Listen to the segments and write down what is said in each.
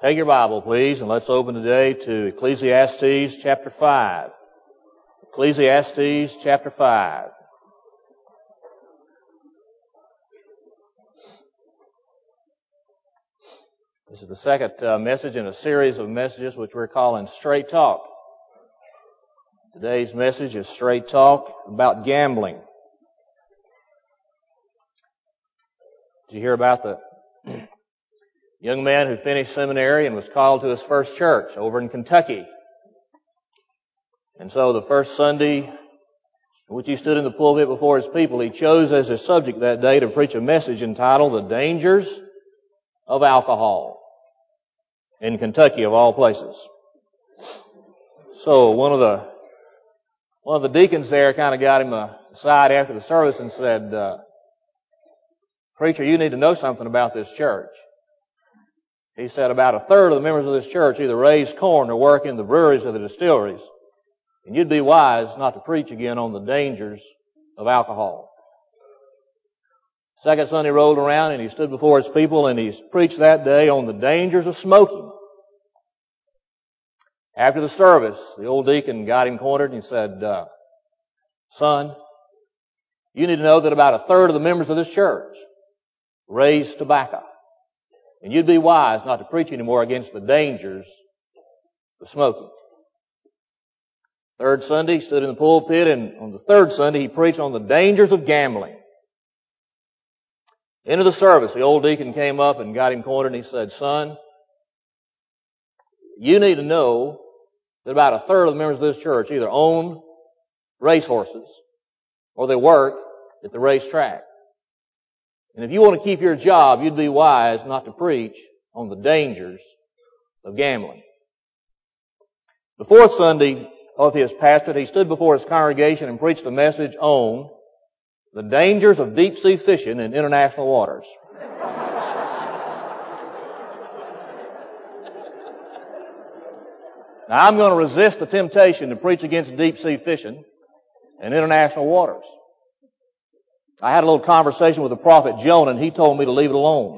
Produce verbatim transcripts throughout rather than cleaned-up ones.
Take your Bible, please, and let's open today to Ecclesiastes chapter five. Ecclesiastes chapter five. This is the second uh, message in a series of messages which we're calling Straight Talk. Today's message is Straight Talk about gambling. Did you hear about the young man who finished seminary and was called to his first church over in Kentucky? And so the first Sunday in which he stood in the pulpit before his people, he chose as his subject that day to preach a message entitled The Dangers of Alcohol in Kentucky, of all places. So one of the one of the deacons there kind of got him aside after the service and said, uh, "Preacher, you need to know something about this church." He said, "About a third of the members of this church either raise corn or work in the breweries or the distilleries. And you'd be wise not to preach again on the dangers of alcohol." Second Sunday rolled around and he stood before his people and he preached that day on the dangers of smoking. After the service, the old deacon got him cornered and he said, uh, "Son, you need to know that about a third of the members of this church raise tobacco. And you'd be wise not to preach anymore against the dangers of smoking." Third Sunday, he stood in the pulpit, and on the third Sunday, he preached on the dangers of gambling. Into the service, the old deacon came up and got him cornered, and he said, "Son, you need to know that about a third of the members of this church either own racehorses or they work at the racetrack. And if you want to keep your job, you'd be wise not to preach on the dangers of gambling." The fourth Sunday of his pastorate, he stood before his congregation and preached a message on the dangers of deep-sea fishing in international waters. Now, I'm going to resist the temptation to preach against deep-sea fishing in international waters. I had a little conversation with the prophet Jonah, and he told me to leave it alone.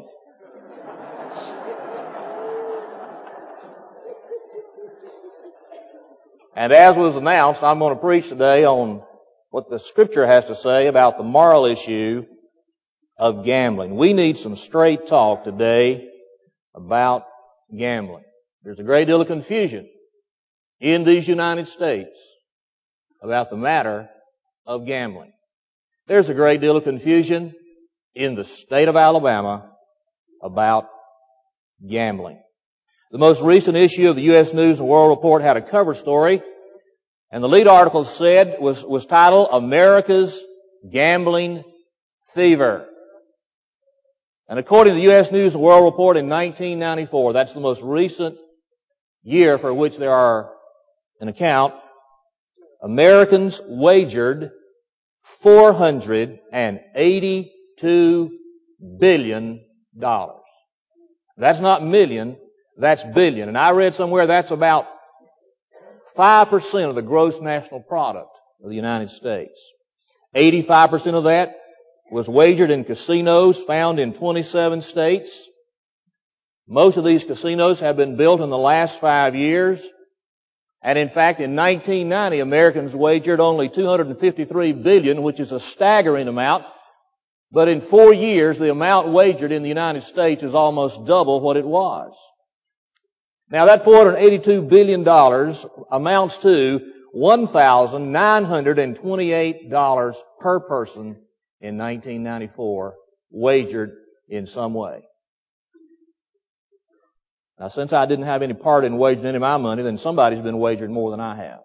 And as was announced, I'm going to preach today on what the Scripture has to say about the moral issue of gambling. We need some straight talk today about gambling. There's a great deal of confusion in these United States about the matter of gambling. There's a great deal of confusion in the state of Alabama about gambling. The most recent issue of the U S News and World Report had a cover story, and the lead article said, was, was titled, "America's Gambling Fever." And according to the U S News and World Report in nineteen ninety-four, that's the most recent year for which there are an account, Americans wagered four hundred eighty-two billion dollars. That's not million, that's billion. And I read somewhere that's about five percent of the gross national product of the United States. eighty-five percent of that was wagered in casinos found in twenty-seven states. Most of these casinos have been built in the last five years. And in fact, in nineteen ninety, Americans wagered only two hundred fifty-three billion dollars, which is a staggering amount. But in four years, the amount wagered in the United States is almost double what it was. Now, that four hundred eighty-two billion dollars amounts to one thousand nine hundred twenty-eight dollars per person in nineteen ninety-four, wagered in some way. Now, since I didn't have any part in wagering any of my money, then somebody's been wagering more than I have.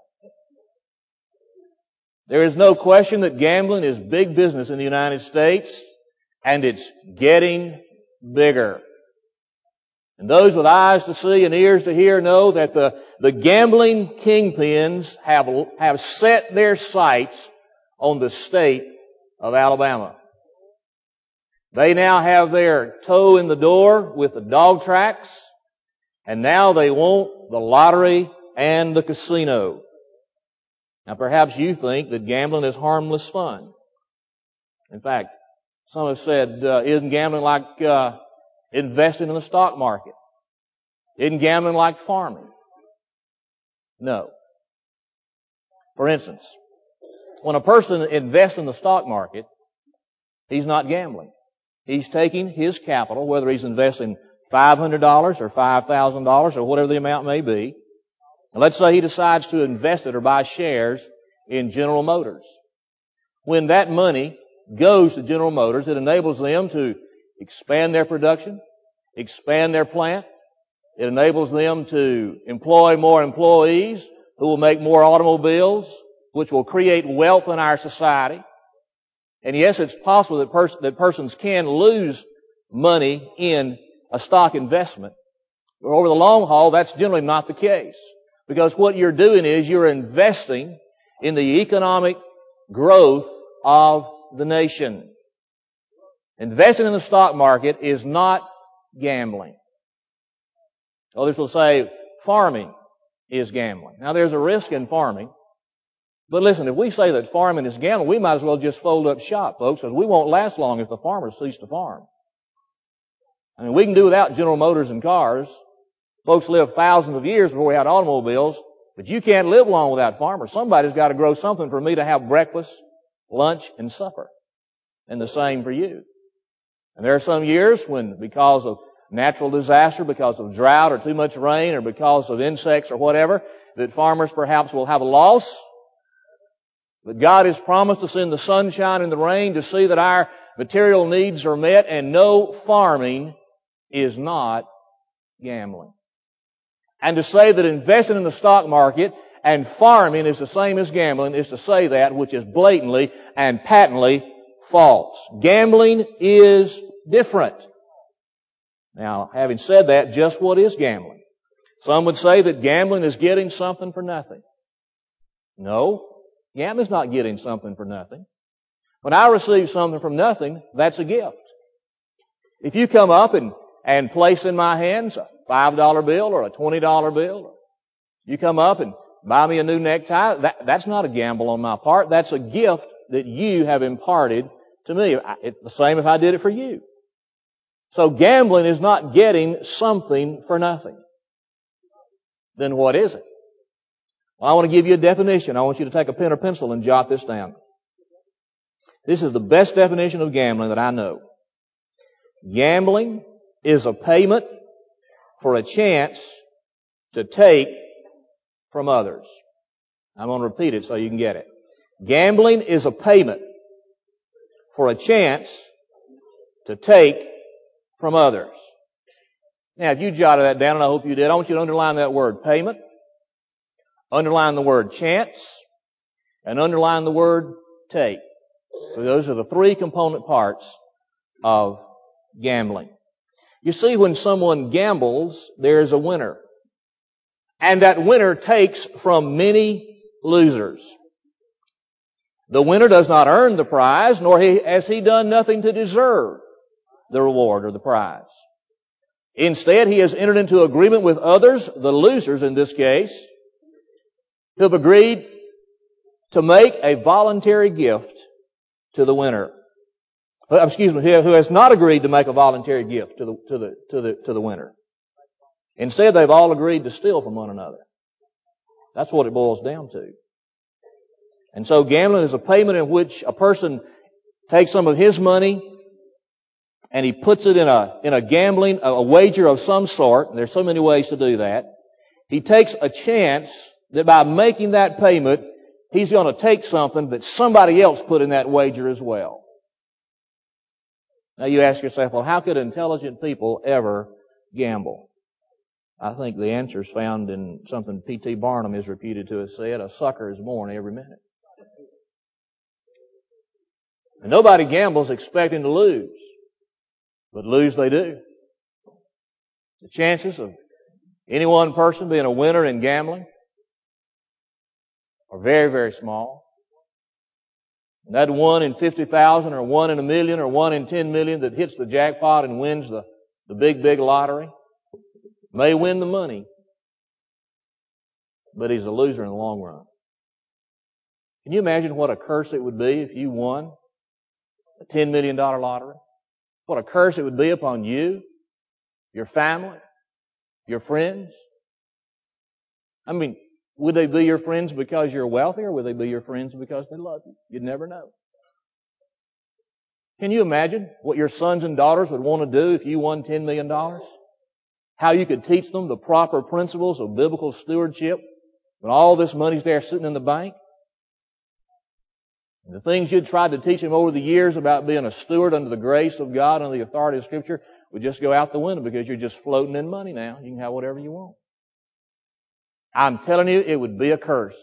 There is no question that gambling is big business in the United States, and it's getting bigger. And those with eyes to see and ears to hear know that the, the gambling kingpins have, have set their sights on the state of Alabama. They now have their toe in the door with the dog tracks, and now they want the lottery and the casino. Now, perhaps you think that gambling is harmless fun. In fact, some have said, uh, isn't gambling like uh, investing in the stock market? Isn't gambling like farming? No. For instance, when a person invests in the stock market, he's not gambling. He's taking his capital, whether he's investing five hundred dollars or five thousand dollars or whatever the amount may be. And let's say he decides to invest it or buy shares in General Motors. When that money goes to General Motors, it enables them to expand their production, expand their plant. It enables them to employ more employees who will make more automobiles, which will create wealth in our society. And yes, it's possible that, pers- that persons can lose money in a stock investment. But over the long haul, that's generally not the case. Because what you're doing is you're investing in the economic growth of the nation. Investing in the stock market is not gambling. Others will say farming is gambling. Now there's a risk in farming. But listen, if we say that farming is gambling, we might as well just fold up shop, folks, because we won't last long if the farmers cease to farm. I mean, we can do without General Motors and cars. Folks lived thousands of years before we had automobiles, but you can't live long without farmers. Somebody's got to grow something for me to have breakfast, lunch, and supper. And the same for you. And there are some years when, because of natural disaster, because of drought or too much rain or because of insects or whatever, that farmers perhaps will have a loss. But God has promised to send the sunshine and the rain to see that our material needs are met, and no farming is not gambling. And to say that investing in the stock market and farming is the same as gambling is to say that which is blatantly and patently false. Gambling is different. Now, having said that, just what is gambling? Some would say that gambling is getting something for nothing. No, gambling is not getting something for nothing. When I receive something from nothing, that's a gift. If you come up and, and place in my hands a five dollar bill or a twenty dollar bill, or you come up and buy me a new necktie, that, that's not a gamble on my part. That's a gift that you have imparted to me. It's the same if I did it for you. So gambling is not getting something for nothing. Then what is it? Well, I want to give you a definition. I want you to take a pen or pencil and jot this down. This is the best definition of gambling that I know. Gambling is a payment for a chance to take from others. I'm going to repeat it so you can get it. Gambling is a payment for a chance to take from others. Now, if you jotted that down, and I hope you did, I want you to underline that word payment, underline the word chance, and underline the word take. So those are the three component parts of gambling. You see, when someone gambles, there's a winner. And that winner takes from many losers. The winner does not earn the prize, nor has he done nothing to deserve the reward or the prize. Instead, he has entered into agreement with others, the losers in this case, who have agreed to make a voluntary gift to the winner. Excuse me, who has not agreed to make a voluntary gift to the, to the, to the, to the winner. Instead, they've all agreed to steal from one another. That's what it boils down to. And so gambling is a payment in which a person takes some of his money and he puts it in a, in a gambling, a wager of some sort. There's so many ways to do that. He takes a chance that by making that payment, he's going to take something that somebody else put in that wager as well. Now you ask yourself, well, how could intelligent people ever gamble? I think the answer is found in something P T Barnum is reputed to have said, a sucker is born every minute. And nobody gambles expecting to lose, but lose they do. The chances of any one person being a winner in gambling are very, very small. And that one in fifty thousand or one in a million or one in ten million that hits the jackpot and wins the, the big, big lottery may win the money, but he's a loser in the long run. Can you imagine what a curse it would be if you won a ten million dollars lottery? What a curse it would be upon you, your family, Your friends? I mean, would they be your friends because you're wealthy, or would they be your friends because they love you? You'd never know. Can you imagine what your sons and daughters would want to do if you won ten million dollars? How you could teach them the proper principles of biblical stewardship when all this money's there sitting in the bank? And the things you'd tried to teach them over the years about being a steward under the grace of God and the authority of Scripture would just go out the window because you're just floating in money now. You can have whatever you want. I'm telling you, it would be a curse.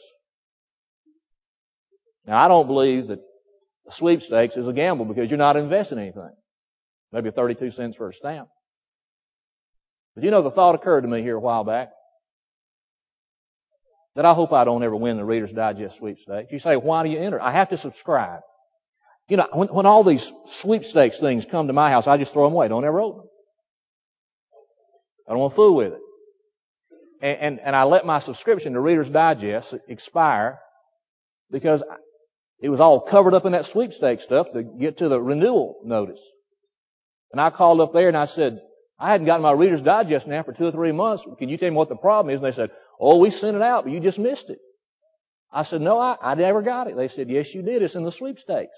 Now, I don't believe that the sweepstakes is a gamble because you're not investing anything. Maybe thirty-two cents for a stamp. But you know, the thought occurred to me here a while back that I hope I don't ever win the Reader's Digest sweepstakes. You say, why do you enter? I have to subscribe. You know, when, when all these sweepstakes things come to my house, I just throw them away. Don't ever open them. I don't want to fool with it. And, and, and I let my subscription to Reader's Digest expire because it was all covered up in that sweepstakes stuff to get to the renewal notice. And I called up there and I said, I hadn't gotten my Reader's Digest now for two or three months. Can you tell me what the problem is? And they said, oh, we sent it out, but you just missed it. I said, no, I, I never got it. They said, yes, you did. It's in the sweepstakes.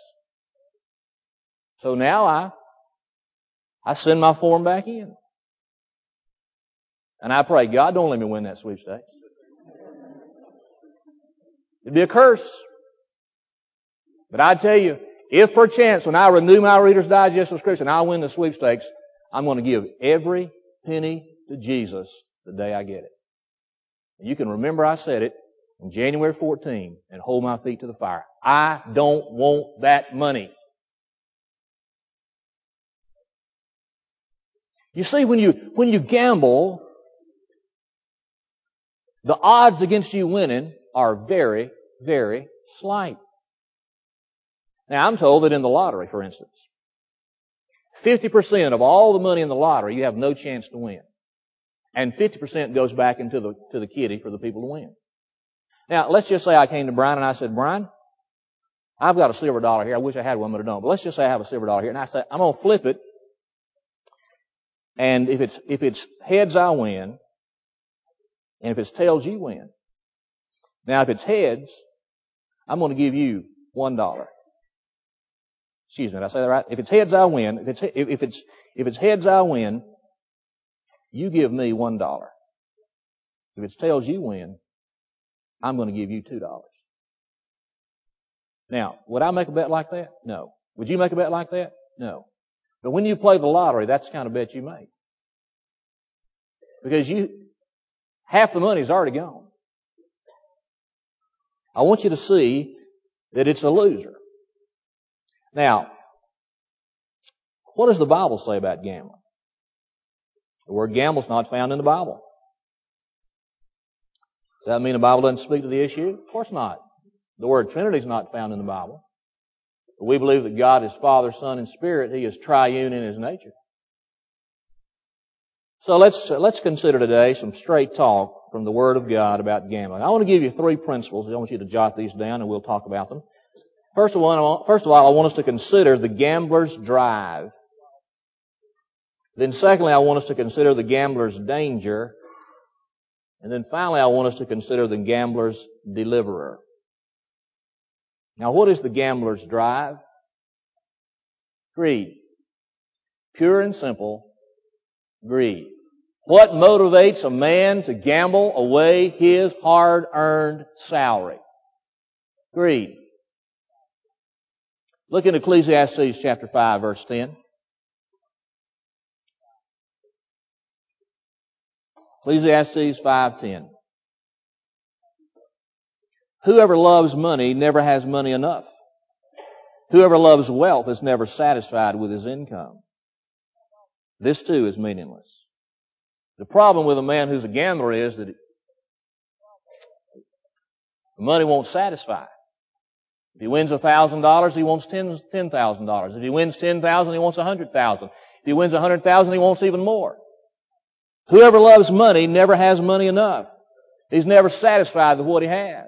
So now I, I send my form back in. And I pray, God, don't let me win that sweepstakes. It'd be a curse. But I tell you, if perchance when I renew my Reader's Digest subscription, I win the sweepstakes, I'm going to give every penny to Jesus the day I get it. And you can remember I said it on January fourteenth and hold my feet to the fire. I don't want that money. You see, when you, when you gamble, the odds against you winning are very, very slight. Now, I'm told that in the lottery, for instance, fifty percent of all the money in the lottery you have no chance to win. And fifty percent goes back into the, to the kitty for the people to win. Now, let's just say I came to Brian and I said, Brian, I've got a silver dollar here. I wish I had one, but I don't. But let's just say I have a silver dollar here. And I say, I'm going to flip it. And if it's, if it's heads, I win. And if it's tails, you win. Now, if it's heads, I'm going to give you one dollar. Excuse me, did I say that right? If it's heads, I win. If it's, if, if it's, if it's heads, I win. You give me one dollar. If it's tails, you win. I'm going to give you two dollars. Now, would I make a bet like that? No. Would you make a bet like that? No. But when you play the lottery, that's the kind of bet you make. Because you, half the money's already gone. I want you to see that it's a loser. Now, what does the Bible say about gambling? The word gamble is not found in the Bible. Does that mean the Bible doesn't speak to the issue? Of course not. The word Trinity is not found in the Bible. But we believe that God is Father, Son, and Spirit. He is triune in His nature. So let's, let's consider today some straight talk from the Word of God about gambling. I want to give you three principles. I want you to jot these down and we'll talk about them. First of all, first of all, I want us to consider the gambler's drive. Then secondly, I want us to consider the gambler's danger. And then finally, I want us to consider the gambler's deliverer. Now, what is the gambler's drive? Greed. Pure and simple, greed. What motivates a man to gamble away his hard-earned salary? Greed. Look in Ecclesiastes chapter five, verse ten. Ecclesiastes five ten. Whoever loves money never has money enough. Whoever loves wealth is never satisfied with his income. This too is meaningless. The problem with a man who's a gambler is that the money won't satisfy. If he wins a thousand dollars, he wants ten ten thousand dollars. If he wins ten thousand, he wants a hundred thousand. If he wins a hundred thousand, he wants even more. Whoever loves money never has money enough. He's never satisfied with what he has.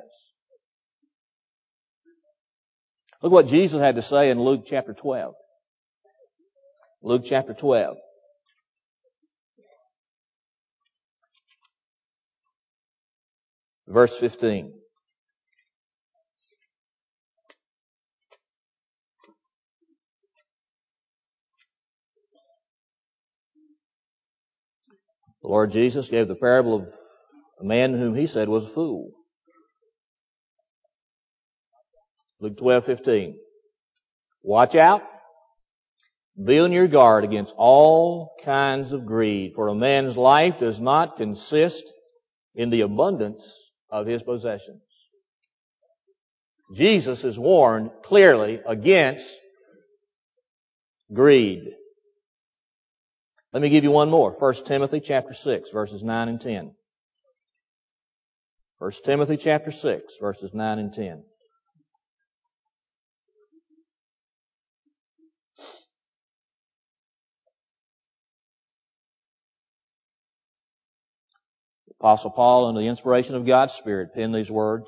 Look what Jesus had to say in Luke chapter twelve. Luke chapter twelve. verse fifteen. The Lord Jesus gave the parable of a man whom he said was a fool. Luke twelve fifteen. Watch out. Be on your guard against all kinds of greed, for a man's life does not consist in the abundance of his possessions. Jesus is warned clearly against greed. Let me give you one more. First Timothy chapter six, verses nine and ten. First Timothy chapter six, verses nine and ten. Apostle Paul, under the inspiration of God's Spirit, penned these words.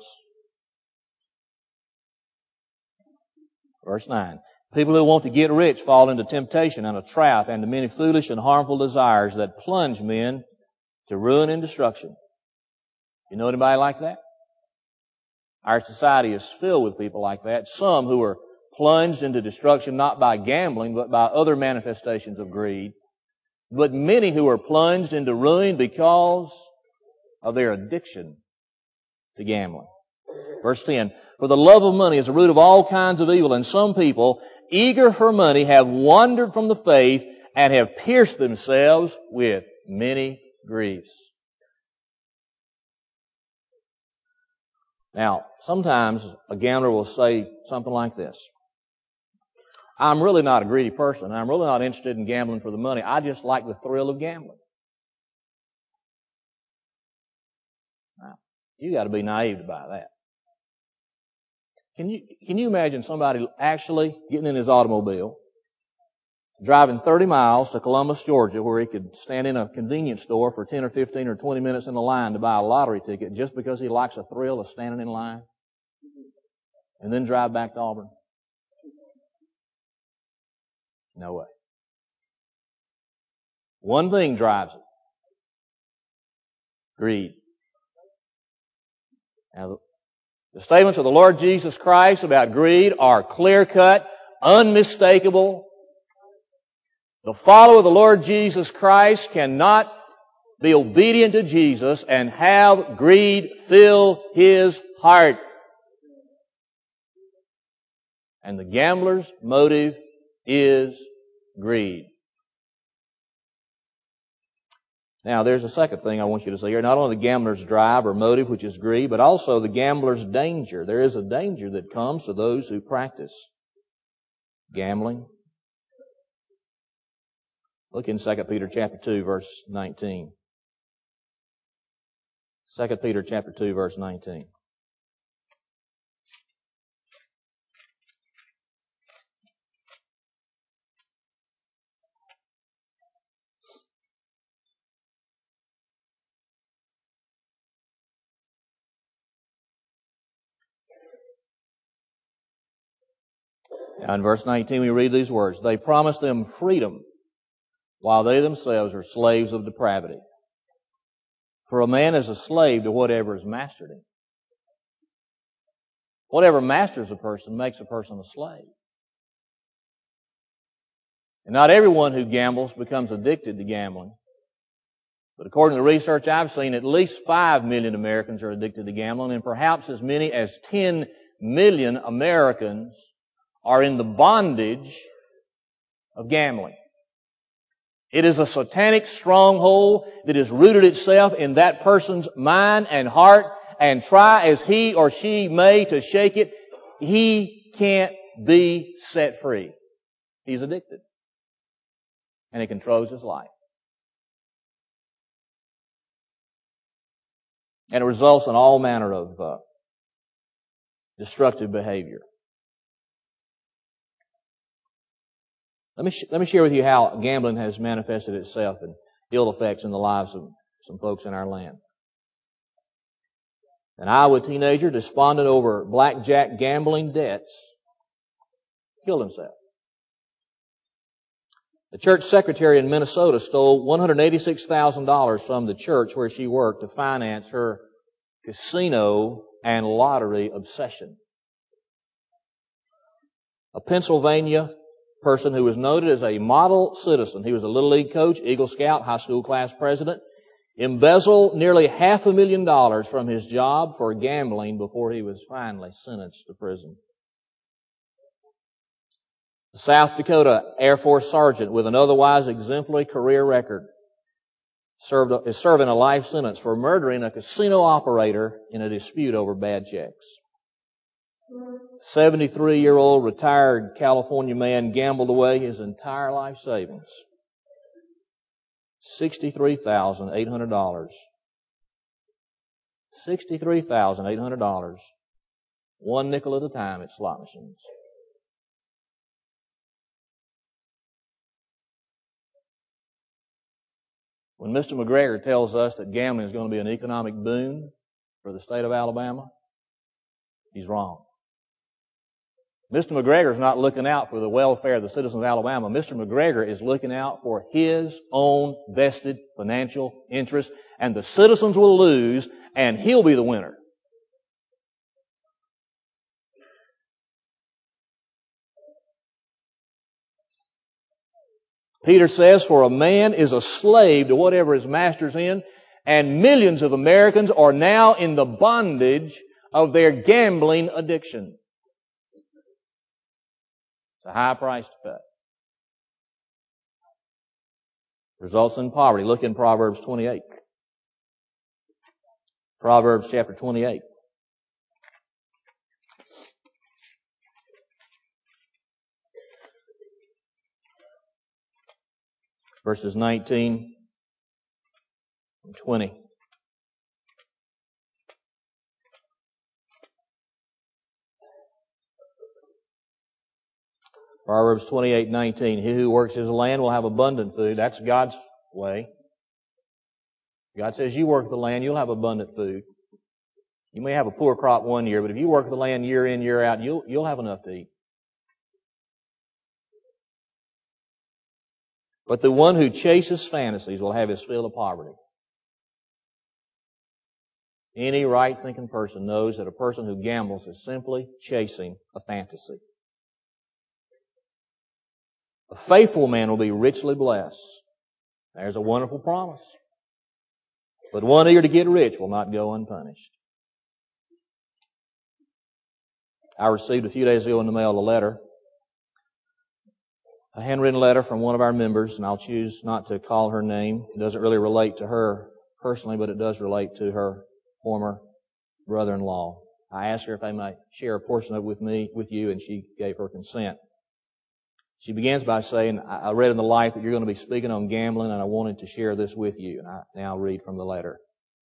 Verse nine. People who want to get rich fall into temptation and a trap and to many foolish and harmful desires that plunge men to ruin and destruction. You know anybody like that? Our society is filled with people like that. Some who are plunged into destruction not by gambling but by other manifestations of greed. But many who are plunged into ruin because of their addiction to gambling. Verse ten, for the love of money is the root of all kinds of evil, and some people, eager for money, have wandered from the faith and have pierced themselves with many griefs. Now, sometimes a gambler will say something like this. I'm really not a greedy person. I'm really not interested in gambling for the money. I just like the thrill of gambling. Now, you got to be naive about that. Can you, can you imagine somebody actually getting in his automobile, driving thirty miles to Columbus, Georgia, where he could stand in a convenience store for ten or fifteen or twenty minutes in the line to buy a lottery ticket just because he likes the thrill of standing in line, and then drive back to Auburn? No way. One thing drives it. Greed. Now, the statements of the Lord Jesus Christ about greed are clear-cut, unmistakable. The follower of the Lord Jesus Christ cannot be obedient to Jesus and have greed fill his heart. And the gambler's motive is greed. Now, there's a second thing I want you to see here. Not only the gambler's drive or motive, which is greed, but also the gambler's danger. There is a danger that comes to those who practice gambling. Look in Second Peter chapter two, verse nineteen. Second Peter chapter two, verse nineteen. Now in verse nineteen we read these words. They promise them freedom while they themselves are slaves of depravity. For a man is a slave to whatever has mastered him. Whatever masters a person makes a person a slave. And not everyone who gambles becomes addicted to gambling. But according to the research I've seen, at least five million Americans are addicted to gambling, and perhaps as many as ten million Americans are in the bondage of gambling. It is a satanic stronghold that has rooted itself in that person's mind and heart, and try as he or she may to shake it, he can't be set free. He's addicted. And it controls his life. And it results in all manner of uh, destructive behavior. Let me, sh- let me share with you how gambling has manifested itself in ill effects in the lives of some folks in our land. An Iowa teenager, despondent over blackjack gambling debts, killed himself. The church secretary in Minnesota stole one hundred eighty-six thousand dollars from the church where she worked to finance her casino and lottery obsession. A Pennsylvania person who was noted as a model citizen. He was a Little League coach, Eagle Scout, high school class president, embezzled nearly half a million dollars from his job for gambling before he was finally sentenced to prison. The South Dakota Air Force sergeant with an otherwise exemplary career record served, is serving a life sentence for murdering a casino operator in a dispute over bad checks. seventy-three-year-old retired California man gambled away his entire life savings. sixty-three thousand eight hundred dollars. sixty-three thousand eight hundred dollars. One nickel at a time at slot machines. When Mister McGregor tells us that gambling is going to be an economic boon for the state of Alabama, he's wrong. Mister McGregor is not looking out for the welfare of the citizens of Alabama. Mister McGregor is looking out for his own vested financial interests, and the citizens will lose, and he'll be the winner. Peter says, for a man is a slave to whatever his master's in, and millions of Americans are now in the bondage of their gambling addiction. It's a high price to pay. Results in poverty. Look in Proverbs twenty-eight. Proverbs chapter twenty-eight. Verses nineteen and twenty. Proverbs twenty-eight nineteen. He who works his land will have abundant food. That's God's way. God says you work the land, you'll have abundant food. You may have a poor crop one year, but if you work the land year in, year out, you'll, you'll have enough to eat. But the one who chases fantasies will have his fill of poverty. Any right-thinking person knows that a person who gambles is simply chasing a fantasy. A faithful man will be richly blessed. There's a wonderful promise. But one eager to get rich will not go unpunished. I received a few days ago in the mail a letter, a handwritten letter from one of our members, and I'll choose not to call her name. It doesn't really relate to her personally, but it does relate to her former brother-in-law. I asked her if I might share a portion of it with me, with you, and she gave her consent. She begins by saying, I read in the Life that you're going to be speaking on gambling, and I wanted to share this with you. And I now read from the letter.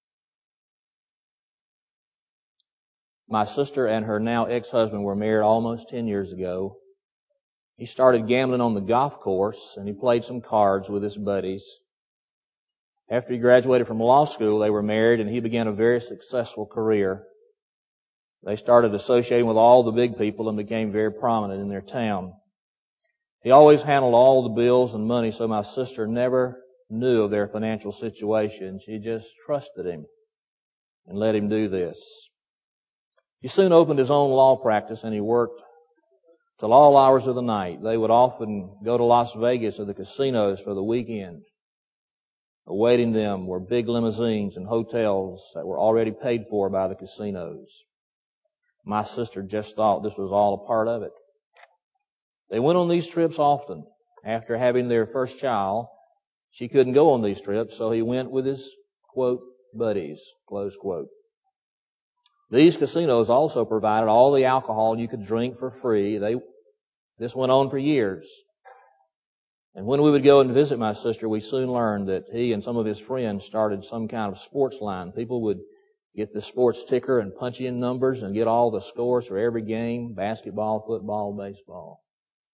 My sister and her now ex-husband were married almost ten years ago. He started gambling on the golf course, and he played some cards with his buddies. After he graduated from law school, they were married, and he began a very successful career. They started associating with all the big people and became very prominent in their town. He always handled all the bills and money, so my sister never knew of their financial situation. She just trusted him and let him do this. He soon opened his own law practice, and he worked till all hours of the night. They would often go to Las Vegas or the casinos for the weekend. Awaiting them were big limousines and hotels that were already paid for by the casinos. My sister just thought this was all a part of it. They went on these trips often. After having their first child, she couldn't go on these trips, so he went with his, quote, buddies, close quote. These casinos also provided all the alcohol you could drink for free. They, this went on for years. And when we would go and visit my sister, we soon learned that he and some of his friends started some kind of sports line. People would get the sports ticker and punch in numbers and get all the scores for every game, basketball, football, baseball.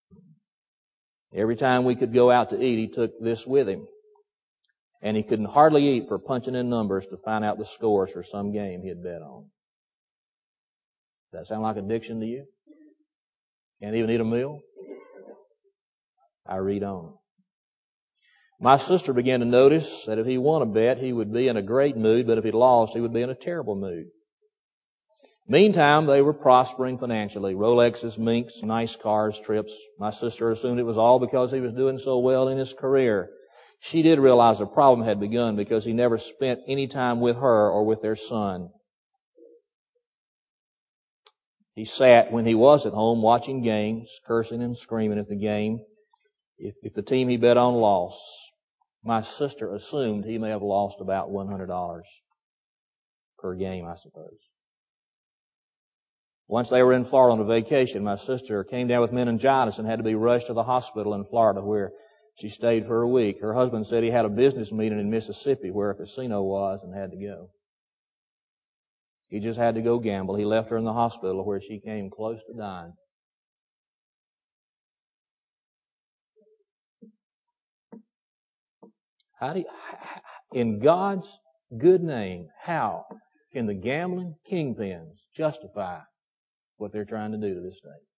Every time we could go out to eat, he took this with him. And he couldn't hardly eat for punching in numbers to find out the scores for some game he had bet on. Does that sound like addiction to you? Can't even eat a meal? I read on. My sister began to notice that if he won a bet, he would be in a great mood, but if he lost, he would be in a terrible mood. Meantime, they were prospering financially. Rolexes, minks, nice cars, trips. My sister assumed it was all because he was doing so well in his career. She did realize the problem had begun because he never spent any time with her or with their son. He sat when he was at home watching games, cursing and screaming at the game. If, if the team he bet on lost, my sister assumed he may have lost about one hundred dollars per game, I suppose. Once they were in Florida on a vacation, my sister came down with meningitis and had to be rushed to the hospital in Florida where she stayed for a week. Her husband said he had a business meeting in Mississippi where a casino was and had to go. He just had to go gamble. He left her in the hospital where she came close to dying. How do you, in God's good name, how can the gambling kingpins justify what they're trying to do to this day?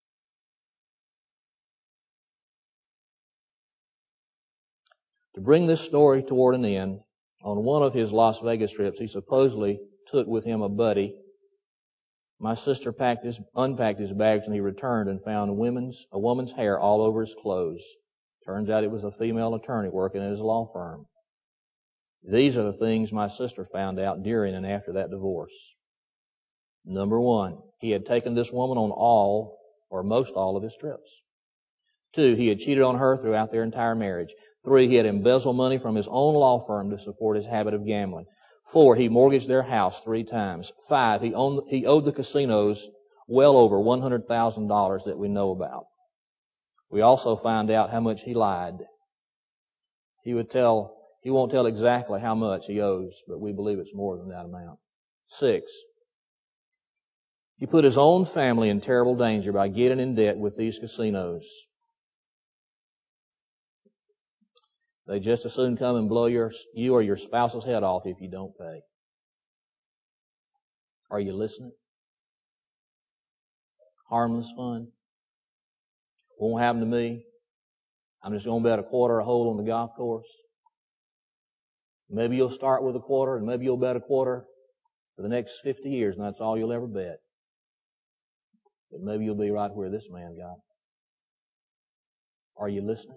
To bring this story toward an end, on one of his Las Vegas trips, he supposedly took with him a buddy. My sister packed his, unpacked his bags and he returned and found a woman's, a woman's hair all over his clothes. Turns out it was a female attorney working at his law firm. These are the things my sister found out during and after that divorce. Number one, he had taken this woman on all or most all of his trips. Two, he had cheated on her throughout their entire marriage. Three, he had embezzled money from his own law firm to support his habit of gambling. Four, he mortgaged their house three times. Five, he, owned, he owed the casinos well over one hundred thousand dollars that we know about. We also found out how much he lied. He would tell, he won't tell exactly how much he owes, but we believe it's more than that amount. Six, he put his own family in terrible danger by getting in debt with these casinos. They just as soon come and blow your, you or your spouse's head off if you don't pay. Are you listening? Harmless fun. Won't happen to me. I'm just going to bet a quarter a hole on the golf course. Maybe you'll start with a quarter and maybe you'll bet a quarter for the next fifty years and that's all you'll ever bet. But maybe you'll be right where this man got. Are you listening?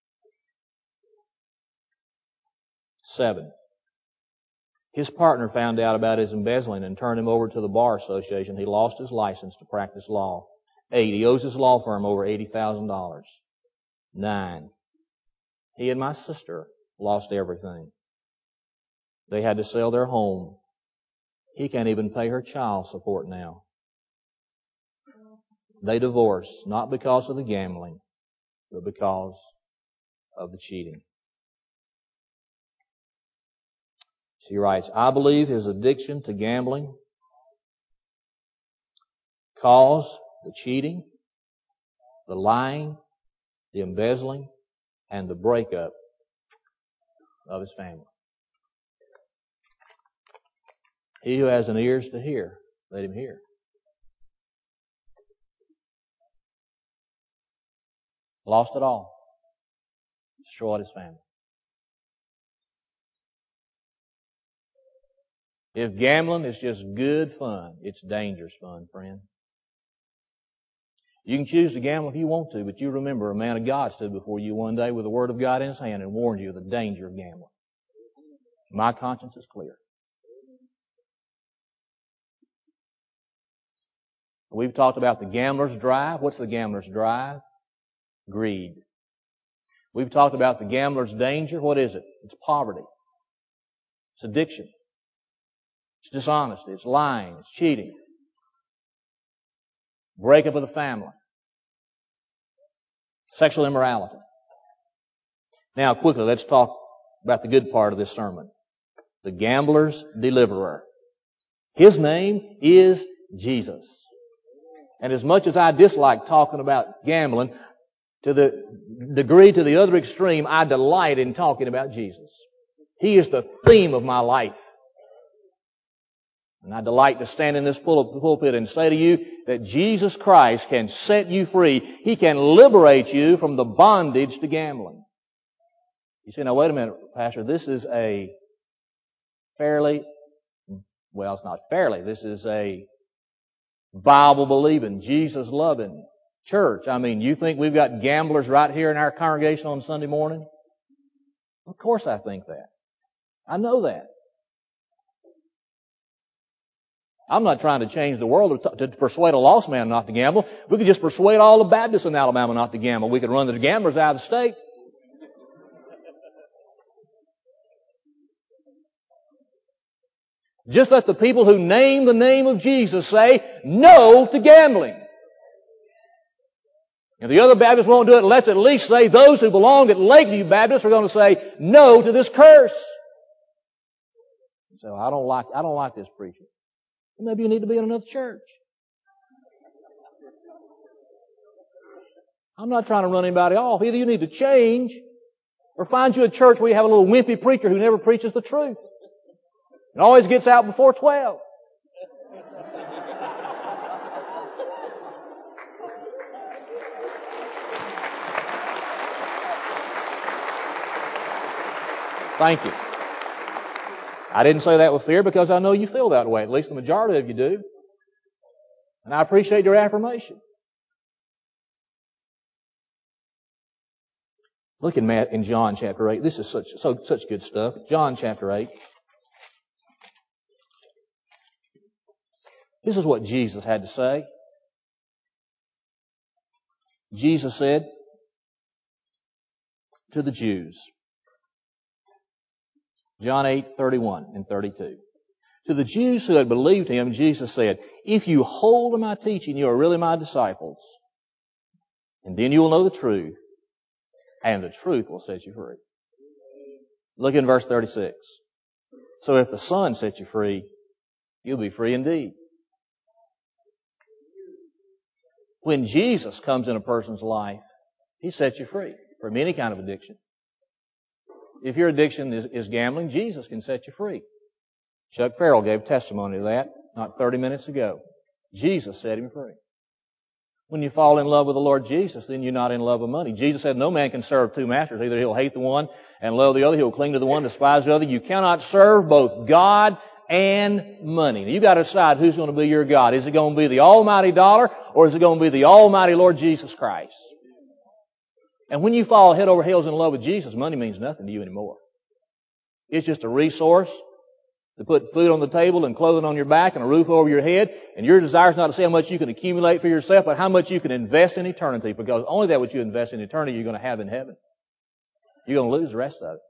Seven. His partner found out about his embezzling and turned him over to the Bar Association. He lost his license to practice law. Eight. He owes his law firm over eighty thousand dollars. Nine. He and my sister lost everything. They had to sell their home. He can't even pay her child support now. They divorced, not because of the gambling, but because of the cheating. She writes, I believe his addiction to gambling caused the cheating, the lying, the embezzling, and the breakup of his family. He who has an ears to hear, let him hear. Lost it all. Destroyed his family. If gambling is just good fun, it's dangerous fun, friend. You can choose to gamble if you want to, but you remember a man of God stood before you one day with the Word of God in his hand and warned you of the danger of gambling. My conscience is clear. We've talked about the gambler's drive. What's the gambler's drive? Greed. We've talked about the gambler's danger. What is it? It's poverty. It's addiction. It's dishonesty. It's lying. It's cheating. Breakup of the family. Sexual immorality. Now, quickly, let's talk about the good part of this sermon. The gambler's deliverer. His name is Jesus. And as much as I dislike talking about gambling, to the degree, to the other extreme, I delight in talking about Jesus. He is the theme of my life. And I delight to stand in this pulpit and say to you that Jesus Christ can set you free. He can liberate you from the bondage to gambling. You say, now wait a minute, Pastor, this is a fairly, well, it's not fairly, this is a Bible-believing, Jesus-loving church. I mean, you think we've got gamblers right here in our congregation on Sunday morning? Of course I think that. I know that. I'm not trying to change the world to, to persuade a lost man not to gamble. We could just persuade all the Baptists in Alabama not to gamble. We could run the gamblers out of the state. Just let the people who name the name of Jesus say no to gambling. If the other Baptists won't do it, let's at least say those who belong at Lakeview Baptist are going to say no to this curse. So I don't like, I don't like this preaching. Maybe you need to be in another church. I'm not trying to run anybody off. Either you need to change or find you a church where you have a little wimpy preacher who never preaches the truth. And always gets out before twelve. Thank you. I didn't say that with fear because I know you feel that way. At least the majority of you do. And I appreciate your affirmation. Look in Matt in John chapter eight. This is such so such good stuff. John chapter eight. This is what Jesus had to say. Jesus said to the Jews, John eight, thirty-one and thirty-two. To the Jews who had believed Him, Jesus said, if you hold to my teaching, you are really my disciples. And then you will know the truth, and the truth will set you free. Look in verse thirty-six. So if the Son sets you free, you'll be free indeed. When Jesus comes in a person's life, He sets you free from any kind of addiction. If your addiction is, is gambling, Jesus can set you free. Chuck Farrell gave testimony to that not thirty minutes ago. Jesus set him free. When you fall in love with the Lord Jesus, then you're not in love with money. Jesus said no man can serve two masters. Either he'll hate the one and love the other. He'll cling to the one, despise the other. You cannot serve both God and money. Now, you've got to decide who's going to be your God. Is it going to be the almighty dollar or is it going to be the almighty Lord Jesus Christ? And when you fall head over heels in love with Jesus, money means nothing to you anymore. It's just a resource to put food on the table and clothing on your back and a roof over your head. And your desire is not to see how much you can accumulate for yourself, but how much you can invest in eternity. Because only that which you invest in eternity you're going to have in heaven. You're going to lose the rest of it.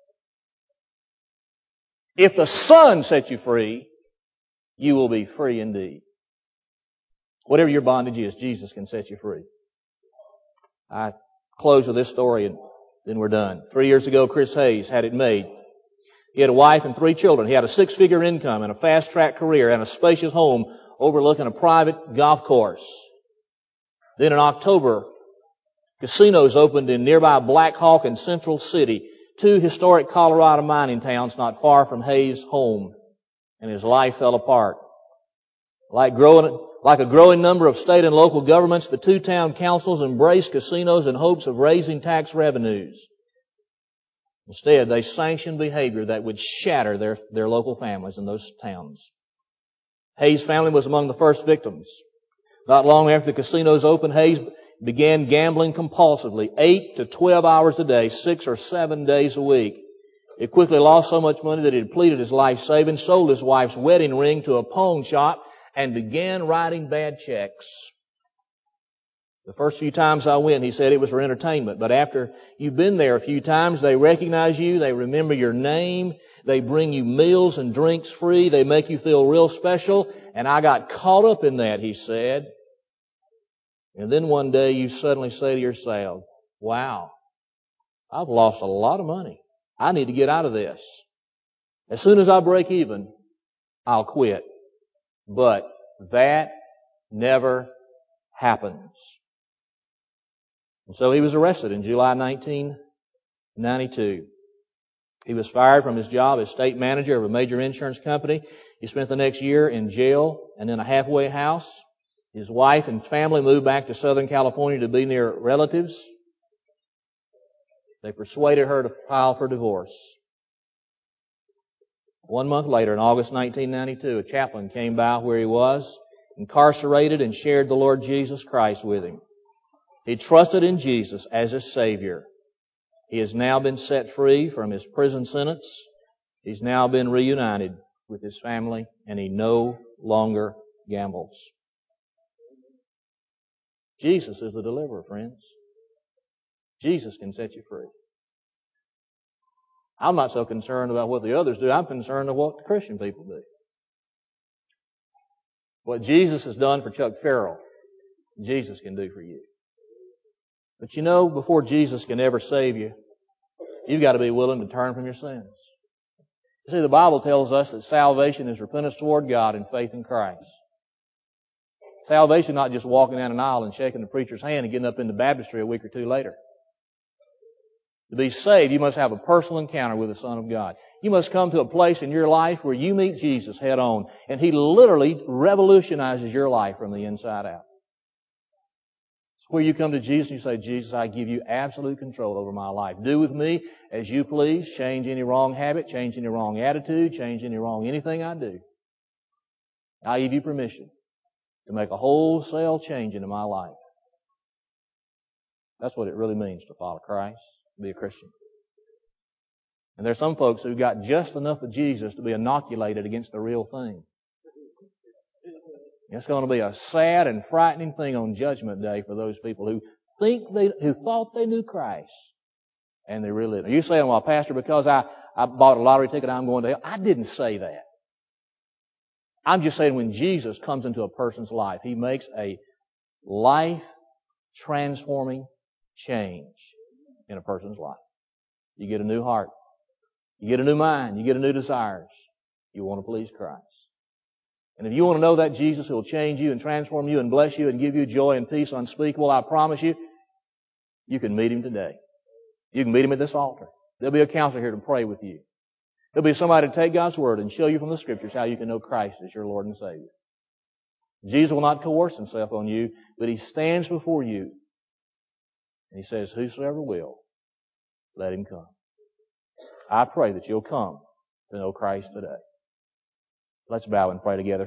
If the Son sets you free, you will be free indeed. Whatever your bondage is, Jesus can set you free. I close with this story and then we're done. Three years ago, Chris Hayes had it made. He had a wife and three children. He had a six-figure income and a fast-track career and a spacious home overlooking a private golf course. Then in October, casinos opened in nearby Black Hawk and Central City, two historic Colorado mining towns not far from Hayes' home, and his life fell apart. Like growing, like a growing number of state and local governments, the two town councils embraced casinos in hopes of raising tax revenues. Instead, they sanctioned behavior that would shatter their, their local families in those towns. Hayes' family was among the first victims. Not long after the casinos opened, Hayes began gambling compulsively, eight to twelve hours a day, six or seven days a week. He quickly lost so much money that he depleted his life savings, sold his wife's wedding ring to a pawn shop, and began writing bad checks. The first few times I went, he said it was for entertainment. But after you've been there a few times, they recognize you, they remember your name, they bring you meals and drinks free, they make you feel real special. And I got caught up in that, he said. And then one day you suddenly say to yourself, wow, I've lost a lot of money. I need to get out of this. As soon as I break even, I'll quit. But that never happens. And so he was arrested in July nineteen ninety-two. He was fired from his job as state manager of a major insurance company. He spent the next year in jail and in a halfway house. His wife and family moved back to Southern California to be near relatives. They persuaded her to file for divorce. One month later, in August nineteen ninety-two, a chaplain came by where he was. incarcerated and shared the Lord Jesus Christ with him. He trusted in Jesus as his Savior. He has now been set free from his prison sentence. He's now been reunited with his family, and he no longer gambles. Jesus is the deliverer, friends. Jesus can set you free. I'm not so concerned about what the others do. I'm concerned about what the Christian people do. What Jesus has done for Chuck Farrell, Jesus can do for you. But you know, before Jesus can ever save you, you've got to be willing to turn from your sins. You see, the Bible tells us that salvation is repentance toward God and faith in Christ. Salvation is not just walking down an aisle and shaking the preacher's hand and getting up into baptistry a week or two later. To be saved, you must have a personal encounter with the Son of God. You must come to a place in your life where you meet Jesus head on, and He literally revolutionizes your life from the inside out. It's where you come to Jesus and you say, Jesus, I give you absolute control over my life. Do with me as you please. Change any wrong habit, change any wrong attitude, change any wrong anything I do. I give you permission to make a wholesale change into my life. That's what it really means to follow Christ, to be a Christian. And there's some folks who've got just enough of Jesus to be inoculated against the real thing. It's going to be a sad and frightening thing on Judgment Day for those people who think they, who thought they knew Christ, and they really didn't. Are you saying, well, Pastor, because I, I bought a lottery ticket, I'm going to hell? I didn't say that. I'm just saying when Jesus comes into a person's life, He makes a life-transforming change in a person's life. You get a new heart. You get a new mind. You get a new desires. You want to please Christ. And if you want to know that Jesus who will change you and transform you and bless you and give you joy and peace unspeakable, I promise you, you can meet Him today. You can meet Him at this altar. There'll be a counselor here to pray with you. There'll be somebody to take God's Word and show you from the Scriptures how you can know Christ as your Lord and Savior. Jesus will not coerce Himself on you, but He stands before you and He says, whosoever will, let him come. I pray that you'll come to know Christ today. Let's bow and pray together.